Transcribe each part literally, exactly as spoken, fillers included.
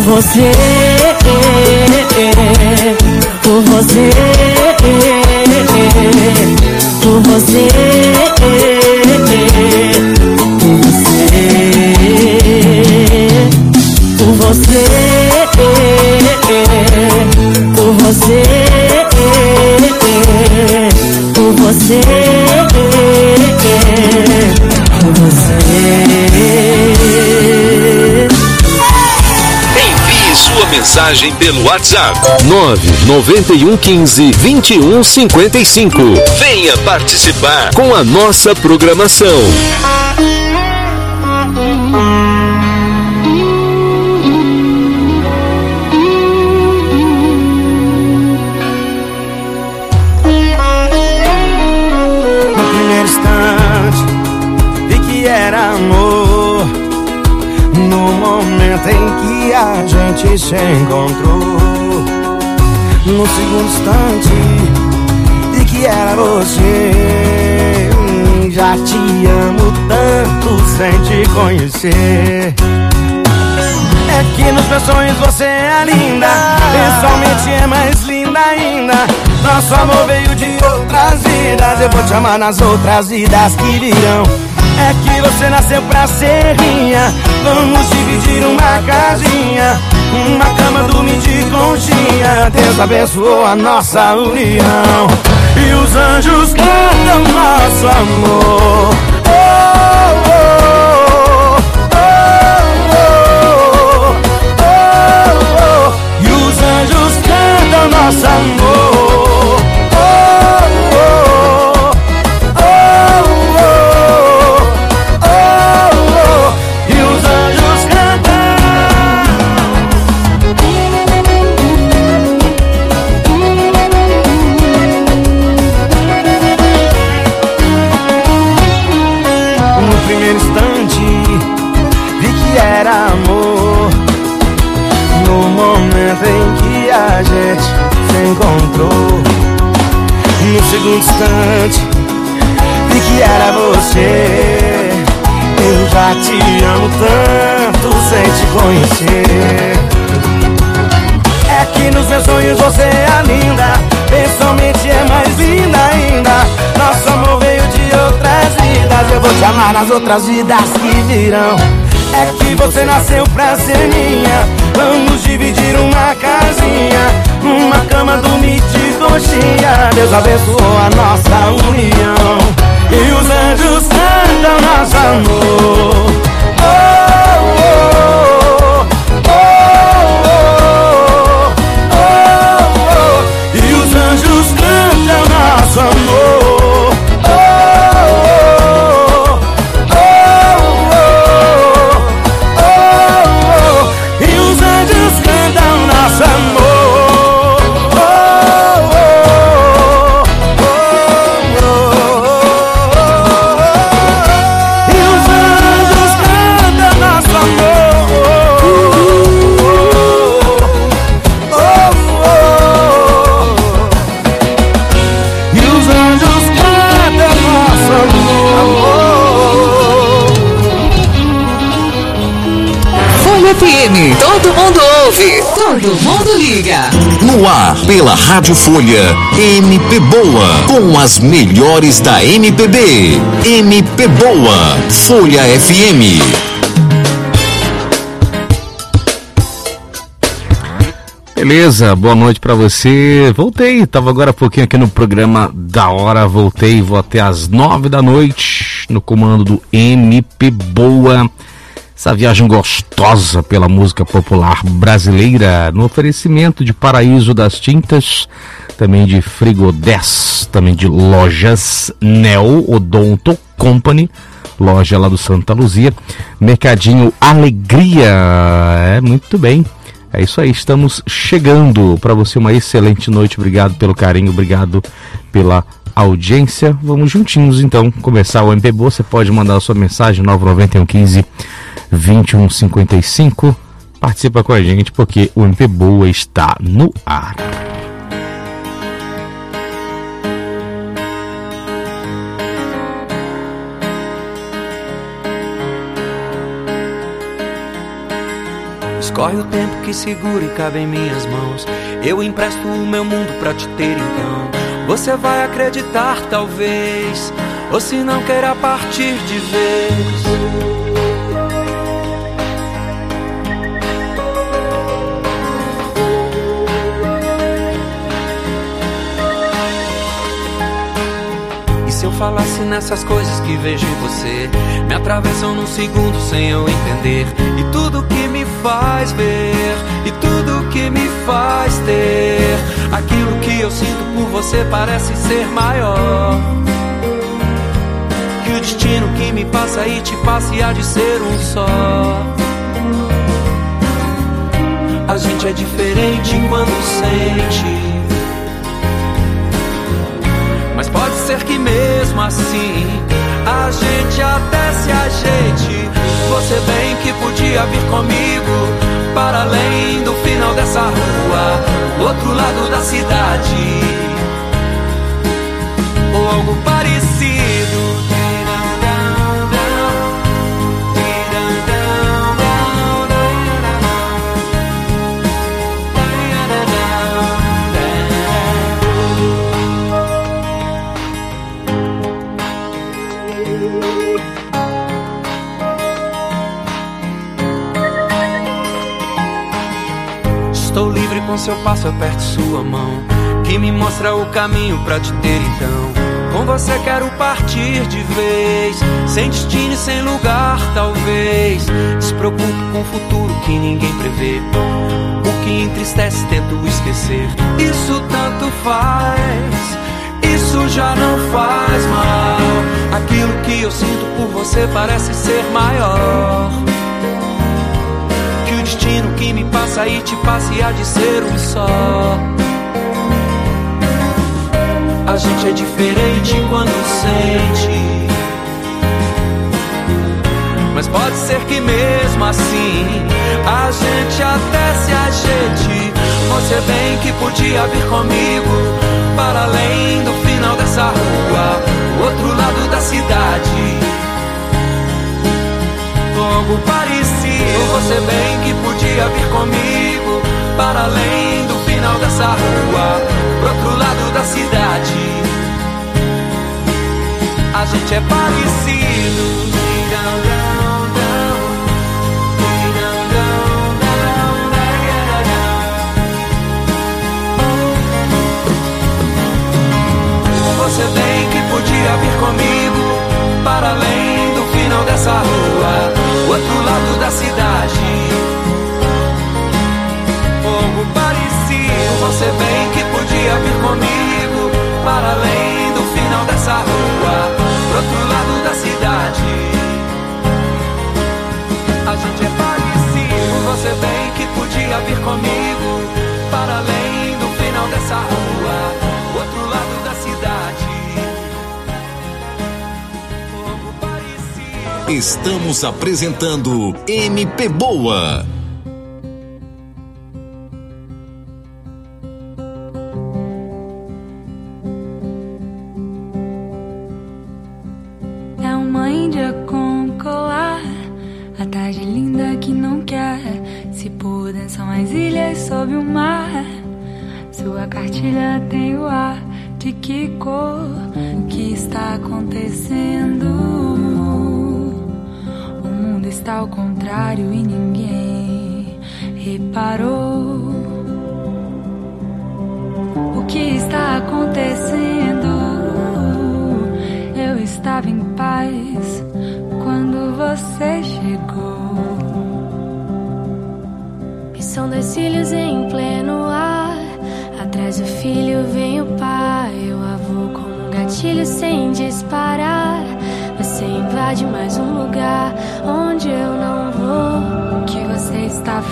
você, por você, por você, por você, por você, por você, por você, por você. Envie sua mensagem pelo WhatsApp nove nove um quinze, vinte e um cinquenta e cinco. Venha participar com a nossa programação. No primeiro instante vi que era amor, no momento em que a gente se encontrou. No segundo instante vi que era você. Já te amo tanto sem te conhecer. É que nos meus sonhos você é linda, pessoalmente é mais linda ainda. Nosso amor veio de outras vidas, eu vou te amar nas outras vidas que virão. É que você nasceu pra ser minha, vamos dividir uma casinha, uma cama, dormir de conchinha. Deus abençoou a nossa união e os anjos cantam nosso amor. Oh, oh, oh, oh, oh, oh. E os anjos cantam nosso amor. Oh, oh, oh, oh, oh, oh. E os anjos cantam. No primeiro instante vi que era amor, no momento em que a gente se encontrou. No segundo instante vi que era você. Eu já te amo tanto sem te conhecer. É que nos meus sonhos você é linda, pessoalmente é mais linda ainda. Nosso amor veio de outras vidas, eu vou te amar nas outras vidas que virão. É que você nasceu pra ser minha, vamos dividir uma casinha, uma cama, dormir de coxinha. Deus abençoou a nossa união e os anjos cantam nosso amor. Oh, oh, oh, oh, oh, oh. E os anjos cantam nosso amor. Oh, oh, oh, oh, oh. E os anjos cantam nosso amor. F M, todo mundo ouve, todo mundo liga. No ar, pela Rádio Folha, M P Boa, com as melhores da M P B. M P Boa, Folha F M. Beleza, boa noite pra você. Voltei, tava agora há pouquinho aqui no programa da hora, voltei, vou até às nove da noite no comando do M P Boa. Essa viagem gostosa pela música popular brasileira, no oferecimento de Paraíso das Tintas, também de Frigodés, também de Lojas Neo Odonto Company, loja lá do Santa Luzia, Mercadinho Alegria. É, muito bem, é isso aí, estamos chegando. Para você uma excelente noite, obrigado pelo carinho, obrigado pela audiência. Vamos juntinhos então começar o M P Boa. Você pode mandar a sua mensagem nove nove um quinze, vinte e um cinquenta e cinco. Participa com a gente porque o M P Boa está no ar. Escorre o tempo que segura e cabe em minhas mãos. Eu empresto o meu mundo pra te ter então. Você vai acreditar talvez, ou se não queira partir de vez. Se eu falasse nessas coisas que vejo em você, me atravessam num segundo sem eu entender. E tudo que me faz ver, e tudo que me faz ter, aquilo que eu sinto por você parece ser maior que o destino que me passa e te passa e há de ser um só. A gente é diferente quando sente, mas pode ser que mesmo assim a gente até se ajeite. Você bem que podia vir comigo para além do final dessa rua, do outro lado da cidade, ou algo parecido. Estou livre com seu passo, aperto sua mão, que me mostra o caminho pra te ter então. Com você quero partir de vez, sem destino e sem lugar talvez. Despreocupo com o futuro que ninguém prevê, o que entristece tento esquecer. Isso tanto faz, isso já não faz mal. Aquilo que eu sinto por você parece ser maior que o destino que me passa e te passa e há de ser um só. A gente é diferente quando sente, mas pode ser que mesmo assim a gente até se ajeite. Você bem que podia vir comigo para além do final dessa rua, do outro lado da cidade, algo parecido. Você bem que podia vir comigo para além do final dessa rua, pro outro lado da cidade. A gente é parecido. Você bem que podia vir comigo para além do final dessa rua, o outro lado da cidade, algo parecido. Você bem que podia vir comigo para além do final dessa rua, pro outro lado da cidade. A gente é parecido. Você bem que podia vir comigo para além do final dessa rua, o outro lado da cidade. Estamos apresentando M P Boa. É uma índia com colar, a tarde linda que não quer se puder. São as ilhas sob o mar. Sua cartilha tem o ar de que cor, o que está acontecendo? Está ao contrário e ninguém reparou o que está acontecendo. Eu estava em paz quando você chegou. E são dois cílios em pleno ar, atrás do filho vem o pai, o avô como um gatilho sem disparar. Você invade mais um lugar onde eu não vou. O que você está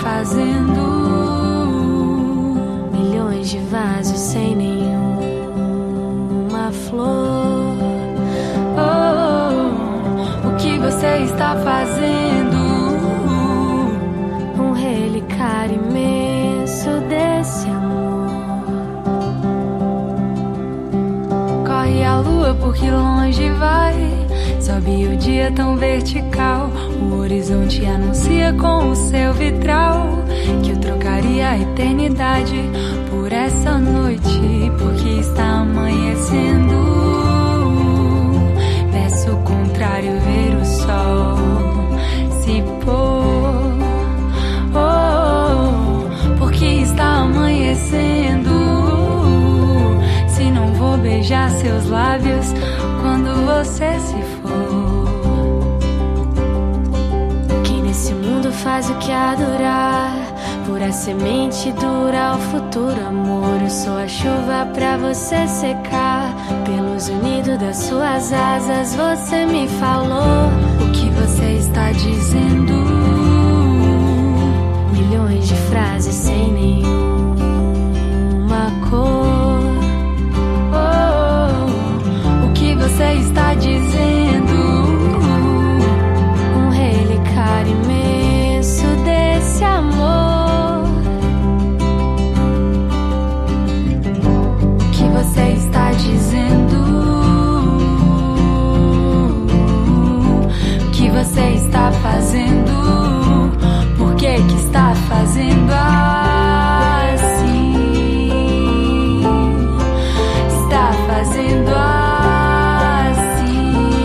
fazendo? Milhões de vasos sem nenhuma flor. Oh, o que você está fazendo? Um relicário imenso desse amor. Corre a lua porque longe vai. Sobe o dia tão vertical, O horizonte anuncia com o seu vitral que eu trocaria a eternidade por essa noite, porque está amanhecendo. Peço o contrário, ver o sol se pôr. Oh, porque está amanhecendo. Se não vou beijar seus lábios quando você se for. Quem nesse mundo faz o que adorar, pura semente dura o futuro, amor. Eu sou a chuva pra você secar. Pelos unidos das suas asas você me falou o que você está dizendo. Milhões de frases sem nenhuma cor. Oh, o que você está dizendo. Um relicário imenso desse amor. O que você está dizendo. O que você está fazendo. Por que que está fazendo assim? Está fazendo assim.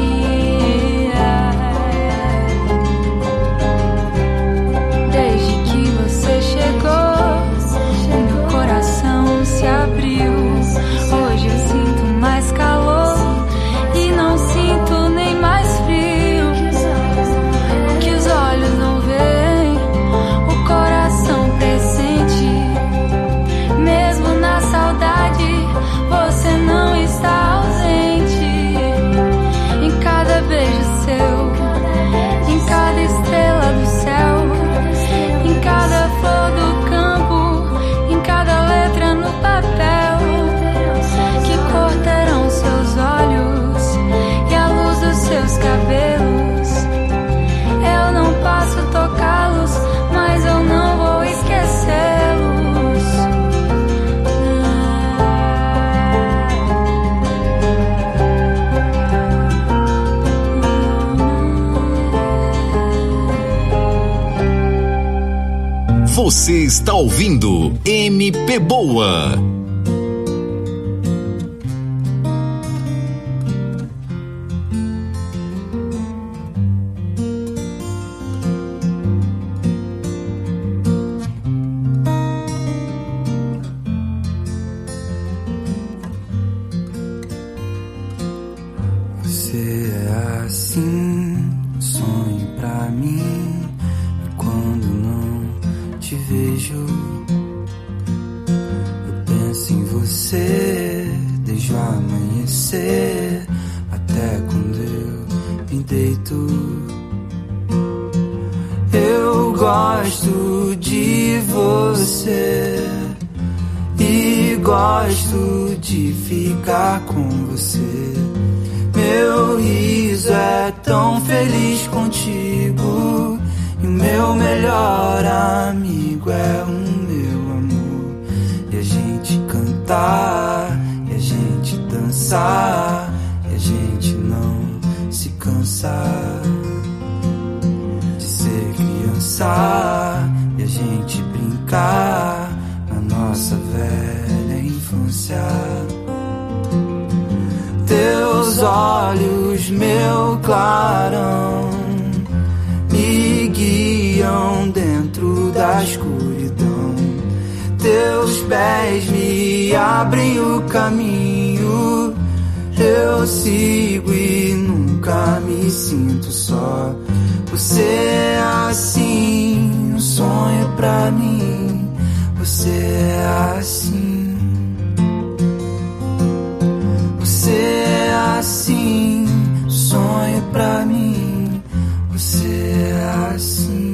Desde que você chegou, o meu coração se abriu. Hoje eu sinto mais calor e não sinto nem mais frio. O que os olhos não veem, o coração pressente. Mesmo na saudade, você não está ausente. Em cada beijo seu, em cada estrela do céu, em cada flor do campo, em cada letra no papel. Que cor terão seus olhos e a luz dos seus cabelos? Eu não posso tocá-los, mas eu não vou esquecê-los. Você está ouvindo M P Boa. Você é assim, sonho pra mim. E quando não te vejo, eu penso em você desde o amanhecer até quando eu me deito. Eu gosto de você e gosto de ficar com você. Meu riso é tão feliz contigo, e o meu melhor amigo é o meu amor. E a gente cantar, e a gente dançar, e a gente não se cansar de ser criança, e a gente brincar na nossa velha infância. Teus olhos, meu clarão, me guiam dentro da escuridão. Teus pés me abrem o caminho. Eu sigo e nunca me sinto só. Você é assim, um sonho pra mim. Você é assim. Você é assim, sonho pra mim. Você é assim.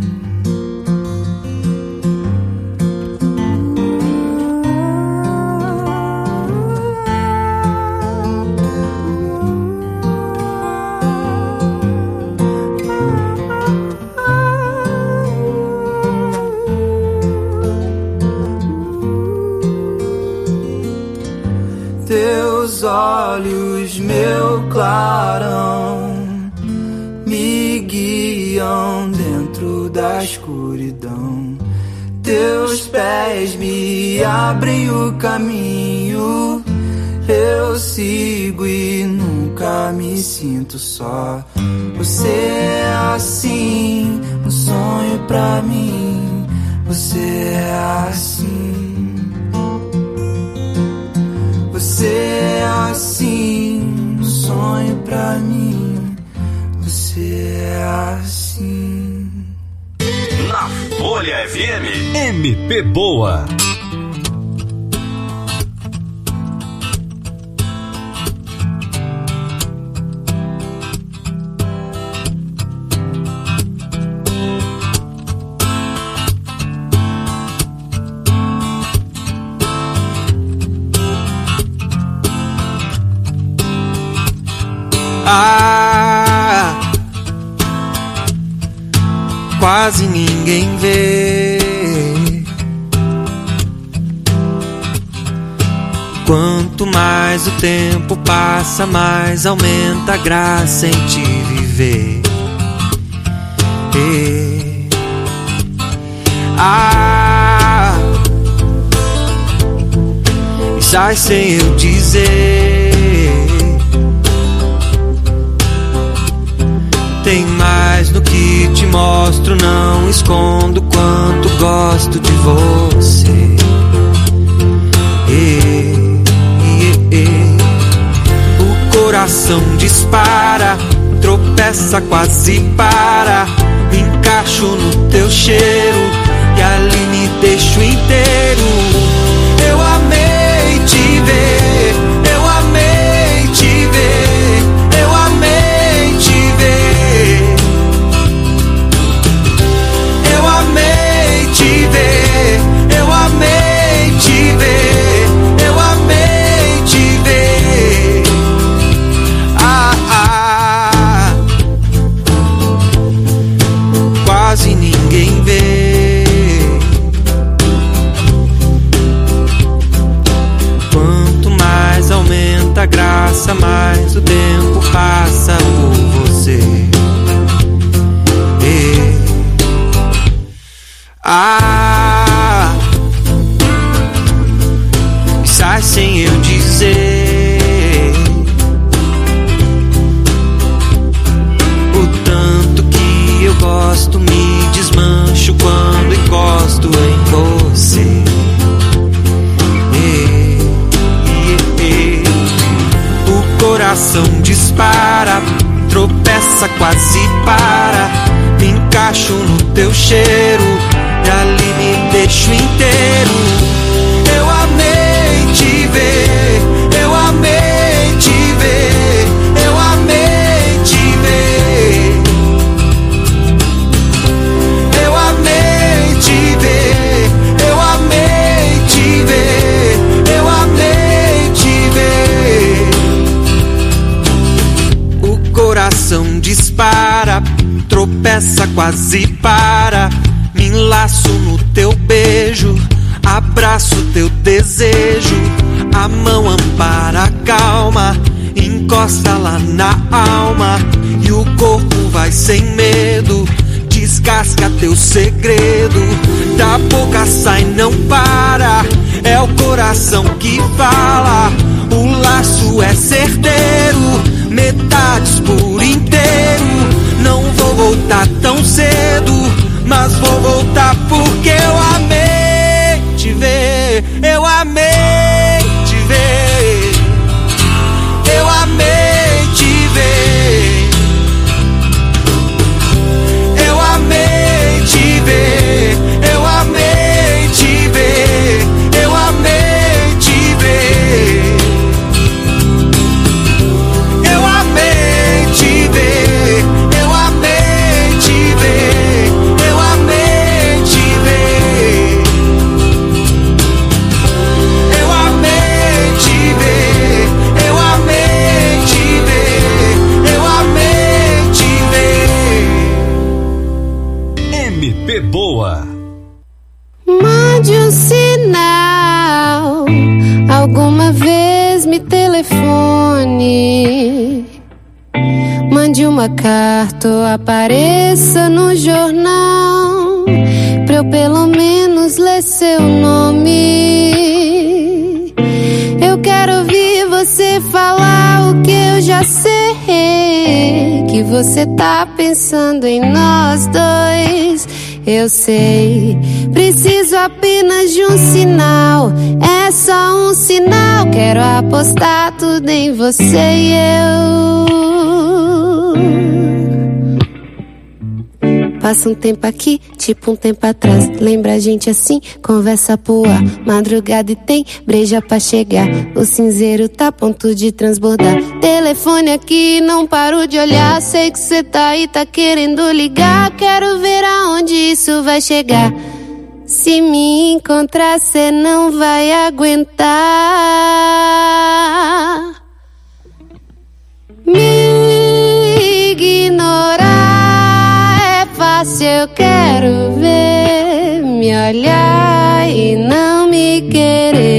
Teus olhos, meu clarão, me guiam guiam dentro da escuridão. Teus pés me abrem o caminho. Eu sigo e nunca me sinto só. Você é assim, um sonho pra mim. Você é assim. Você é assim, um sonho pra mim. Você é assim. Na Folha F M, M P Boa. Ah, quase ninguém vê. Quanto mais o tempo passa, mais aumenta a graça em te viver. E, ah, e sai sem eu dizer. Tem mais no que te mostro, não escondo quanto gosto de você. E, e, e. O coração dispara, tropeça, quase para. Me encaixo no teu cheiro e ali me deixo inteiro. Eu amei te ver, eu amei te ver, eu amei te ver. Eu amei te ver, eu amei te ver, eu amei te ver. Ah, ah, quase ninguém vê. Quanto mais aumenta a graça, mais o tempo passa por você. E, ah, sai sem eu dizer o tanto que eu gosto, me desmancho quando encosto em você. E, e, e. O coração dispara, tropeça, quase para. Me encaixo no teu cheiro e ali me deixo inteiro. Eu amei te ver, eu amei te ver, eu amei te ver. Eu amei te ver, eu amei te ver, eu amei te ver. O coração dispara, tropeça, quase para. Me enlaço no teu beijo, abraço teu desejo. A mão ampara, calma, encosta lá na alma. E o corpo vai sem medo, descasca teu segredo. Da boca sai, não para, é o coração que fala. O laço é certeiro, metades por inteiro. Não vou voltar tão cedo, mas vou voltar porque eu amei te ver. Eu amei te ver, eu amei te ver, eu amei te ver, eu amei te ver, eu amei te ver, eu amei te ver, eu amei te ver, eu amei te ver, eu amei te ver, eu amei te ver, eu amei te ver. M P Boa. Mande um sinal, alguma vez me telefone. Mande uma uma carta ou apareça no jornal, pra eu pelo menos ler seu nome. Eu quero ouvir você falar o que eu já sei, que você tá pensando em nós dois. Eu sei, preciso apenas de um sinal, é só um sinal. Quero apostar tudo em você e eu. Passa um tempo aqui, tipo um tempo atrás. Lembra a gente assim, conversa pro ar. Madrugada e tem breja pra chegar. O cinzeiro tá a ponto de transbordar. Telefone aqui, não paro de olhar. Sei que cê tá aí, tá querendo ligar. Quero ver aonde isso vai chegar. Se me encontrar, cê não vai aguentar. Me ignorar fácil, eu quero ver, me olhar e não me querer.